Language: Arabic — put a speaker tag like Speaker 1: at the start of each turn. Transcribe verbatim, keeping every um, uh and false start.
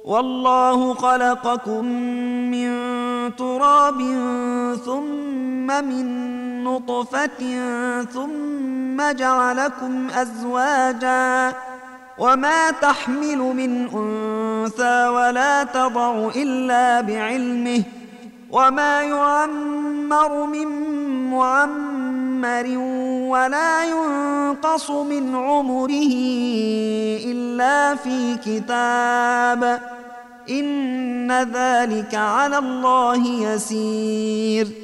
Speaker 1: والله خلقكم من تراب ثم من نطفة ثم جعلكم أزواجا وما تحمل من أنثى ولا تضع إلا بعلمه وما يعمر من معمر ولا ينقص من عمره إلا في كتاب إن ذلك على الله يسير